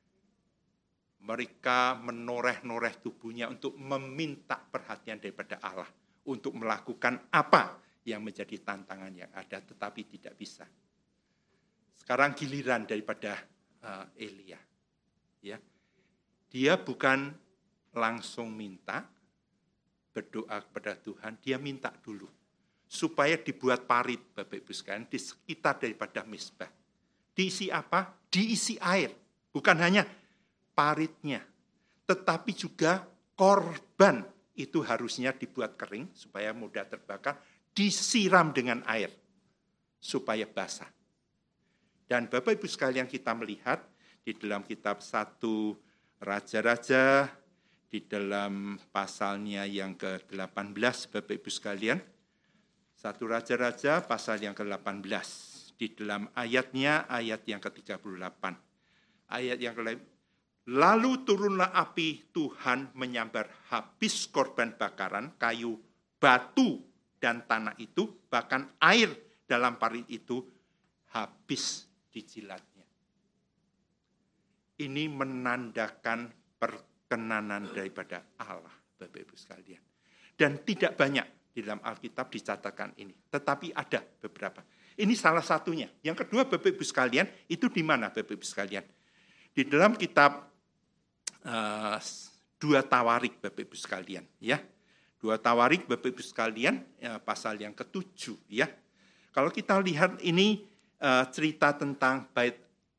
mereka menoreh-noreh tubuhnya untuk meminta perhatian daripada Allah, untuk melakukan apa yang menjadi tantangan yang ada, tetapi tidak bisa. Sekarang giliran daripada Elia, ya, dia bukan langsung minta berdoa kepada Tuhan, dia minta dulu supaya dibuat parit, Bapak Ibu sekalian, di sekitar daripada mezbah. Diisi apa? Diisi air, bukan hanya paritnya, tetapi juga korban itu harusnya dibuat kering supaya mudah terbakar, disiram dengan air supaya basah. Dan Bapak Ibu sekalian, kita melihat di dalam kitab 1 Raja-Raja, di dalam pasalnya yang ke-18, Bapak Ibu sekalian, 1 Raja-Raja pasal yang ke-18, di dalam ayatnya, ayat yang ke-38. Ayat yang lalu turunlah api Tuhan menyambar habis korban bakaran, kayu, batu, dan tanah itu, bahkan air dalam parit itu habis dijilatnya. Ini menandakan perkenanan daripada Allah, Bapak Ibu sekalian. Dan tidak banyak di dalam Alkitab dicatatkan ini, tetapi ada beberapa. Ini salah satunya. Yang kedua, Bapak Ibu sekalian, itu di mana, Bapak Ibu sekalian? Di dalam kitab 2 Tawarik, Bapak Ibu sekalian, ya. 2 Tawarik, Bapak Ibu sekalian, pasal yang ke-7, ya. Kalau kita lihat ini cerita tentang bait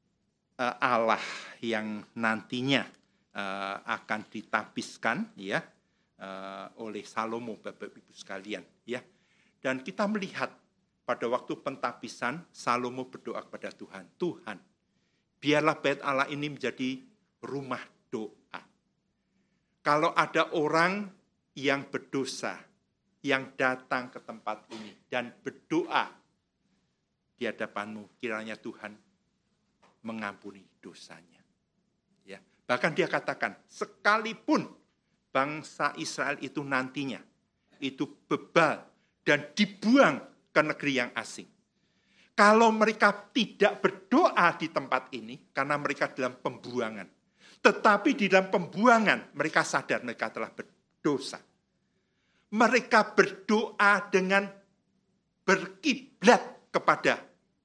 Allah yang nantinya akan ditabiskan, ya, oleh Salomo, Bapak Ibu sekalian, ya. Dan kita melihat pada waktu pentabisan Salomo berdoa kepada Tuhan, Tuhan, biarlah bait Allah ini menjadi rumah doa. Kalau ada orang yang berdosa, yang datang ke tempat ini dan berdoa di hadapanmu, kiranya Tuhan mengampuni dosanya. Ya, bahkan dia katakan, sekalipun bangsa Israel itu nantinya itu bebal dan dibuang ke negeri yang asing. Kalau mereka tidak berdoa di tempat ini, karena mereka dalam pembuangan. Tetapi di dalam pembuangan, mereka sadar mereka telah berdosa. Mereka berdoa dengan berkiblat kepada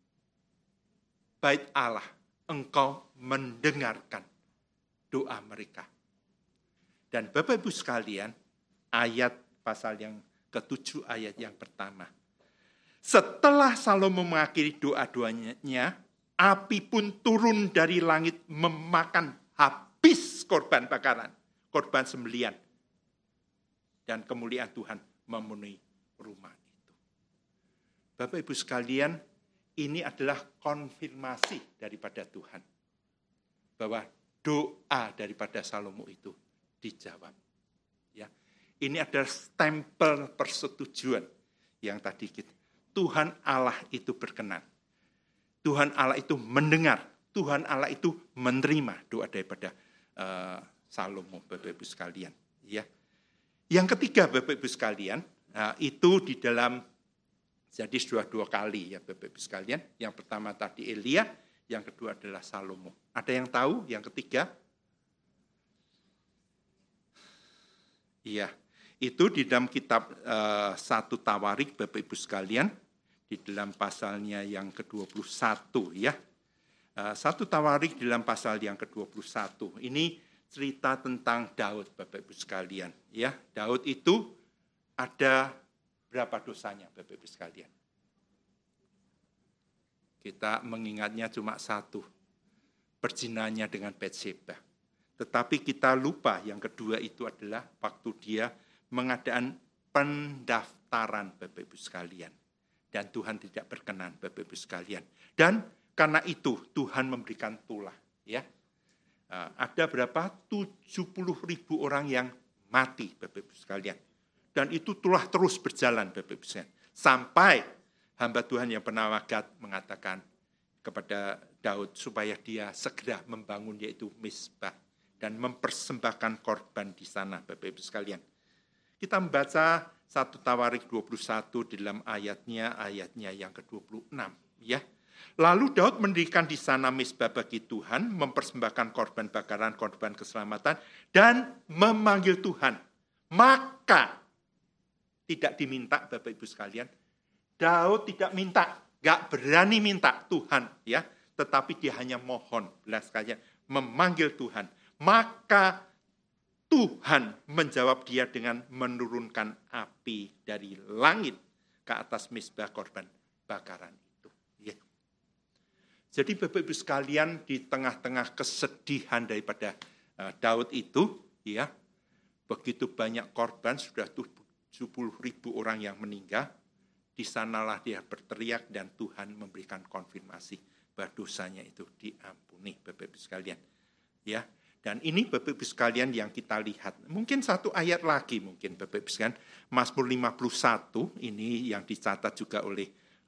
bait Allah. Engkau mendengarkan doa mereka. Dan Bapak Ibu sekalian, ayat pasal yang ke-7 ayat yang pertama. Setelah Salomo mengakhiri doa-doanya, api pun turun dari langit memakan habis korban bakaran, korban sembelian. Dan kemuliaan Tuhan memenuhi rumah itu. Bapak Ibu sekalian, ini adalah konfirmasi daripada Tuhan. Bahwa doa daripada Salomo itu dijawab. Ya, ini adalah stempel persetujuan yang tadi kita. Tuhan Allah itu berkenan. Tuhan Allah itu mendengar. Tuhan Allah itu menerima doa daripada Salomo, Bapak Ibu sekalian. Ya. Yang ketiga, Bapak Ibu sekalian, itu di dalam, jadi sudah 2 kali ya Bapak Ibu sekalian. Yang pertama tadi Elia, yang kedua adalah Salomo. Ada yang tahu yang ketiga? Iya, itu di dalam kitab 1 Tawarik, Bapak Ibu sekalian, di dalam pasalnya yang ke-21 ya. 1 Tawarik di dalam pasal yang ke-21. Ini cerita tentang Daud, Bapak Ibu sekalian. Ya, Daud itu ada berapa dosanya, Bapak Ibu sekalian? Kita mengingatnya cuma satu, perzinahannya dengan Batsheba. Tetapi kita lupa yang kedua itu adalah waktu dia mengadakan pendaftaran Bapak Ibu sekalian. Dan Tuhan tidak berkenan Bapak Ibu sekalian. Dan karena itu Tuhan memberikan tulah. Ya. Ada berapa? 70.000 orang yang mati Bapak Ibu sekalian. Dan itu tulah terus berjalan Bapak Ibu sekalian. Sampai hamba Tuhan yang bernama Gad mengatakan kepada Daud supaya dia segera membangun yaitu Mizpah dan mempersembahkan korban di sana Bapak Ibu sekalian. Kita membaca 1 Tawarik 21 di dalam ayatnya yang ke-26 ya. Lalu Daud mendirikan di sana Mizpah bagi Tuhan, mempersembahkan korban bakaran, korban keselamatan dan memanggil Tuhan. Maka tidak diminta Bapak Ibu sekalian, Daud tidak minta, gak berani minta Tuhan ya, tetapi dia hanya mohon, belas sekalian, memanggil Tuhan. Maka Tuhan menjawab dia dengan menurunkan api dari langit ke atas Mizpah korban bakaran itu. Ya. Jadi Bapak Ibu sekalian, di tengah-tengah kesedihan daripada Daud itu, ya, begitu banyak korban, sudah 70.000 orang yang meninggal. Di sanalah dia berteriak dan Tuhan memberikan konfirmasi bahwa dosanya itu diampuni Bapak Ibu sekalian. Ya, dan ini Bapak Ibu sekalian yang kita lihat. Mungkin satu ayat lagi mungkin Bapak Ibu sekalian. Mazmur 51 ini yang dicatat juga oleh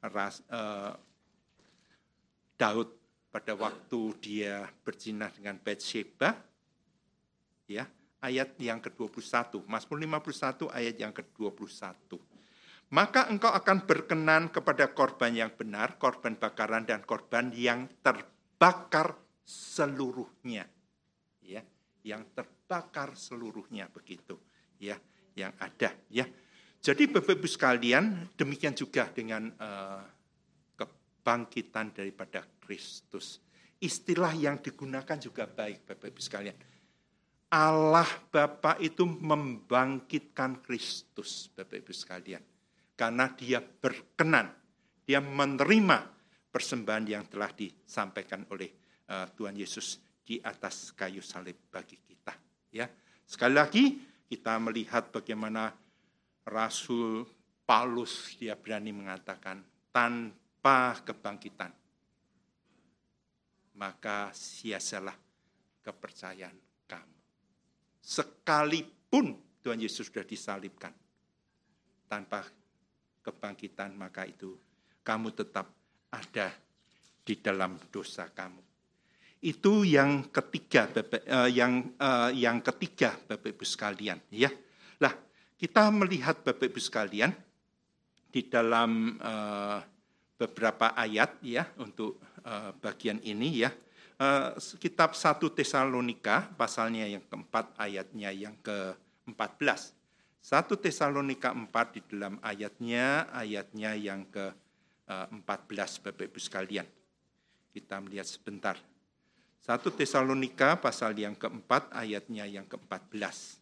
Daud pada waktu dia berzina dengan Batsheba. Ya, ayat yang ke-21. Mazmur 51 ayat yang ke-21. Maka engkau akan berkenan kepada korban yang benar, korban bakaran dan korban yang terbakar seluruhnya. Ya, yang terbakar seluruhnya begitu. Ya, yang ada ya. Jadi Bapak Ibu sekalian, demikian juga dengan kebangkitan daripada Kristus. Istilah yang digunakan juga baik Bapak Ibu sekalian. Allah Bapa itu membangkitkan Kristus Bapak Ibu sekalian. Karena dia berkenan, dia menerima persembahan yang telah disampaikan oleh Tuhan Yesus di atas kayu salib bagi kita. Ya, sekali lagi kita melihat bagaimana Rasul Paulus dia berani mengatakan tanpa kebangkitan maka sia-sialah kepercayaan kamu. Sekalipun Tuhan Yesus sudah disalibkan, tanpa kebangkitan maka itu kamu tetap ada di dalam dosa kamu. Itu yang ketiga, yang ketiga Bapak Ibu sekalian, ya. Lah, kita melihat Bapak Ibu sekalian di dalam beberapa ayat ya untuk bagian ini ya. Kitab 1 Tesalonika pasalnya yang keempat ayatnya yang ke-14. 1 Tesalonika 4 di dalam ayatnya yang ke-14 Bapak Ibu sekalian. Kita melihat sebentar. 1 Tesalonika pasal yang keempat ayatnya yang ke-14.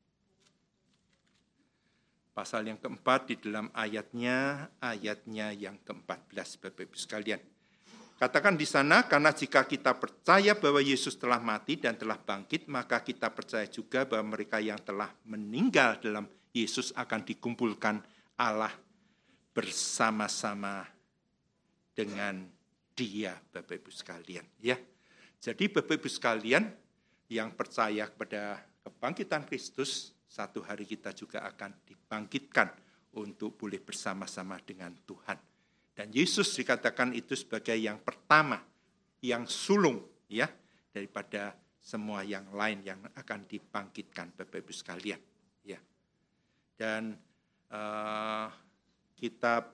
Pasal yang keempat di dalam ayatnya yang ke-14 Bapak Ibu sekalian. Katakan di sana, karena jika kita percaya bahwa Yesus telah mati dan telah bangkit, maka kita percaya juga bahwa mereka yang telah meninggal dalam Yesus akan dikumpulkan Allah bersama-sama dengan Dia, Bapak Ibu sekalian. Ya, jadi Bapak Ibu sekalian yang percaya kepada kebangkitan Kristus, satu hari kita juga akan dibangkitkan untuk boleh bersama-sama dengan Tuhan. Dan Yesus dikatakan itu sebagai yang pertama, yang sulung ya daripada semua yang lain yang akan dibangkitkan Bapak Ibu sekalian. Ya. Dan kitab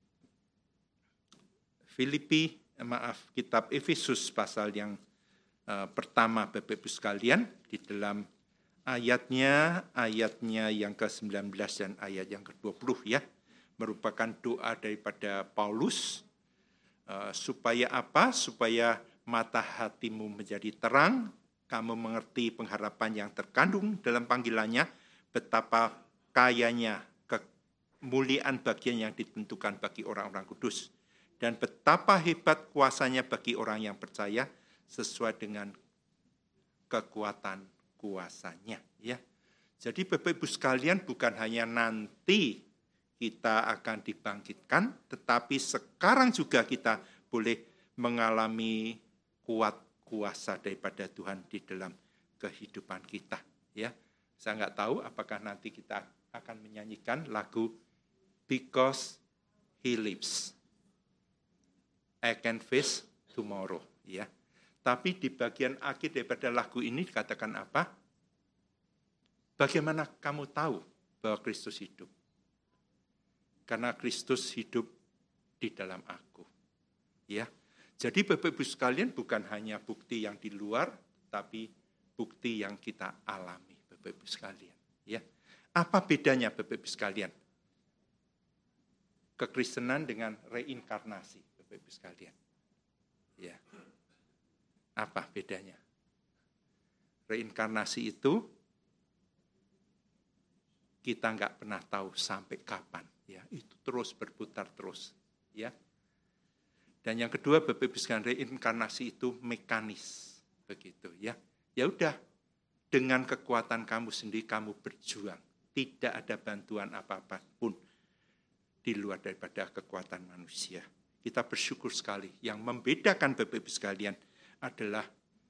kitab Efesus pasal yang pertama Bapak Ibu sekalian di dalam ayatnya yang ke-19 dan ayat yang ke-20 ya. Merupakan doa daripada Paulus supaya apa? Supaya mata hatimu menjadi terang, kamu mengerti pengharapan yang terkandung dalam panggilannya, betapa kayanya kemuliaan bagian yang ditentukan bagi orang-orang kudus, dan betapa hebat kuasanya bagi orang yang percaya sesuai dengan kekuatan kuasanya. Ya. Jadi Bapak Ibu sekalian, bukan hanya nanti kita akan dibangkitkan, tetapi sekarang juga kita boleh mengalami kuat kuasa daripada Tuhan di dalam kehidupan kita. Ya, saya nggak tahu apakah nanti kita akan menyanyikan lagu Because He Lives, I Can Face Tomorrow. Ya, tapi di bagian akhir daripada lagu ini dikatakan apa? Bagaimana kamu tahu bahwa Kristus hidup? Karena Kristus hidup di dalam aku. Ya. Jadi Bapak Ibu sekalian, bukan hanya bukti yang di luar, tapi bukti yang kita alami, Bapak Ibu sekalian. Ya. Apa bedanya Bapak Ibu sekalian? Kekristenan dengan reinkarnasi, Bapak Ibu sekalian. Ya. Apa bedanya? Reinkarnasi itu kita nggak pernah tahu sampai kapan, ya, itu terus berputar terus, ya. Dan yang kedua, Bapak Ibu sekalian, reinkarnasi itu mekanis, begitu, ya. Ya udah, dengan kekuatan kamu sendiri kamu berjuang, tidak ada bantuan apa-apa pun di luar daripada kekuatan manusia. Kita bersyukur sekali. Yang membedakan Bapak Ibu sekalian adalah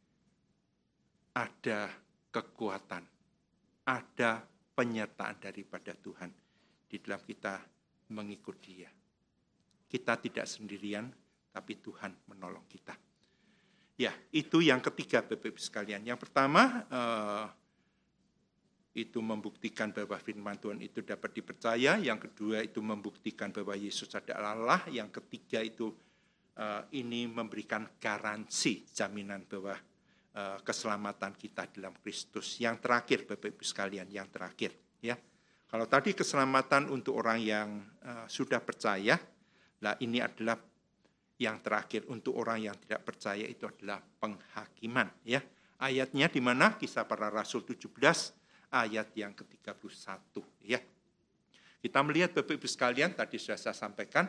ada kekuatan, ada penyertaan daripada Tuhan di dalam kita mengikut Dia. Kita tidak sendirian, tapi Tuhan menolong kita. Ya, itu yang ketiga Bapak Ibu sekalian. Yang pertama, itu membuktikan bahwa firman Tuhan itu dapat dipercaya. Yang kedua, itu membuktikan bahwa Yesus adalah Allah. Yang ketiga, itu ini memberikan garansi, jaminan bahwa keselamatan kita dalam Kristus. Yang terakhir Bapak Ibu sekalian, yang terakhir, ya. Kalau tadi keselamatan untuk orang yang sudah percaya, lah ini adalah yang terakhir untuk orang yang tidak percaya, itu adalah penghakiman, ya. Ayatnya di mana? Kisah Para Rasul 17 ayat yang ke-31, ya. Kita melihat Bapak Ibu sekalian, tadi sudah saya sampaikan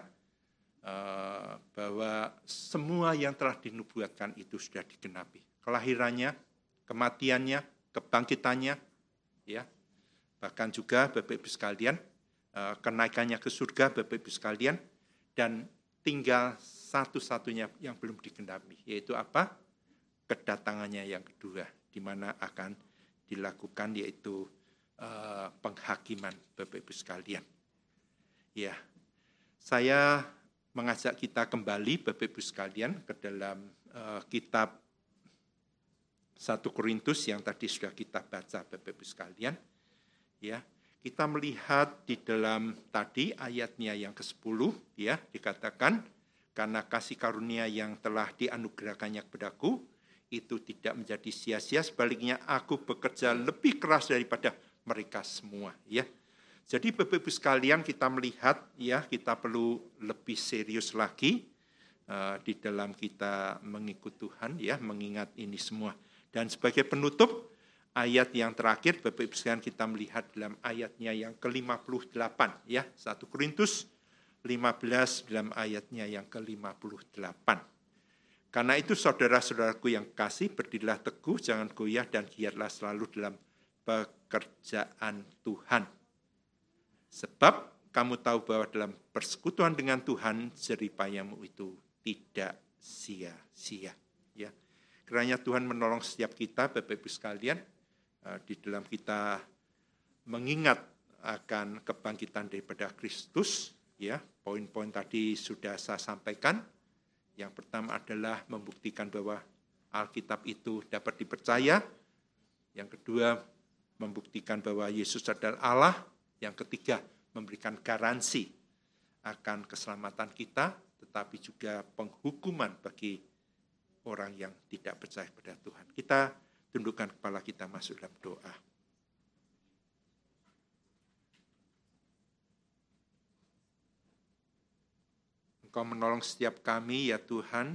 bahwa semua yang telah dinubuatkan itu sudah digenapi. Kelahirannya, kematiannya, kebangkitannya, ya. Bahkan juga Bapak Ibu sekalian, kenaikannya ke surga Bapak Ibu sekalian, dan tinggal satu-satunya yang belum digenapi, yaitu apa? Kedatangannya yang kedua, di mana akan dilakukan, yaitu penghakiman Bapak Ibu sekalian. Ya, saya mengajak kita kembali Bapak Ibu sekalian ke dalam kitab 1 Korintus yang tadi sudah kita baca Bapak Ibu sekalian. Ya, kita melihat di dalam tadi ayatnya yang ke-10, ya, dikatakan karena kasih karunia yang telah dianugerahkannya kepadaku itu tidak menjadi sia-sia, sebaliknya aku bekerja lebih keras daripada mereka semua, ya. Jadi Bapak Ibu sekalian, kita melihat, ya, kita perlu lebih serius lagi di dalam kita mengikut Tuhan, ya, mengingat ini semua. Dan sebagai penutup, ayat yang terakhir, Bapak Ibu sekalian, kita melihat dalam ayatnya yang ke-58, ya, 1 Korintus 15 dalam ayatnya yang ke-58. Karena itu saudara-saudaraku yang kasih, berdirilah teguh, jangan goyah, dan giatlah selalu dalam pekerjaan Tuhan. Sebab kamu tahu bahwa dalam persekutuan dengan Tuhan, jeripayamu itu tidak sia-sia. Ya. Kiranya Tuhan menolong setiap kita, Bapak Ibu sekalian, di dalam kita mengingat akan kebangkitan daripada Kristus. Ya, poin-poin tadi sudah saya sampaikan. Yang pertama adalah membuktikan bahwa Alkitab itu dapat dipercaya. Yang kedua, membuktikan bahwa Yesus adalah Allah. Yang ketiga, memberikan garansi akan keselamatan kita, tetapi juga penghukuman bagi orang yang tidak percaya pada Tuhan. Kita tundukkan kepala kita, masuk dalam doa. Engkau menolong setiap kami, ya Tuhan,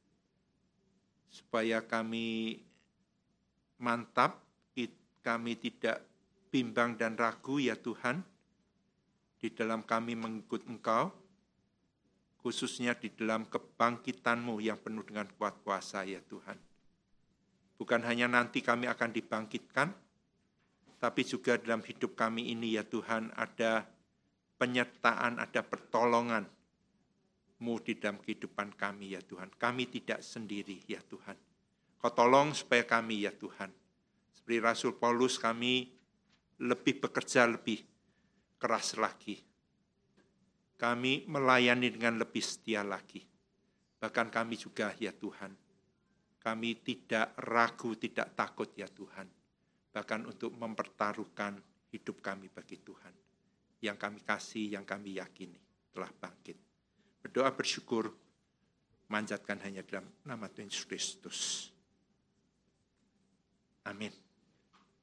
supaya kami mantap, kami tidak bimbang dan ragu, ya Tuhan, di dalam kami mengikut Engkau, khususnya di dalam kebangkitan-Mu yang penuh dengan kuat kuasa ya Tuhan. Bukan hanya nanti kami akan dibangkitkan, tapi juga dalam hidup kami ini ya Tuhan ada penyertaan, ada pertolongan-Mu di dalam kehidupan kami ya Tuhan. Kami tidak sendiri ya Tuhan. Kau tolong supaya kami ya Tuhan, seperti Rasul Paulus kami lebih bekerja lebih keras lagi. Kami melayani dengan lebih setia lagi. Bahkan kami juga ya Tuhan, kami tidak ragu, tidak takut ya Tuhan. Bahkan untuk mempertaruhkan hidup kami bagi Tuhan. Yang kami kasih, yang kami yakini telah bangkit. Berdoa bersyukur, manjatkan hanya dalam nama Tuhan Yesus Kristus. Amin.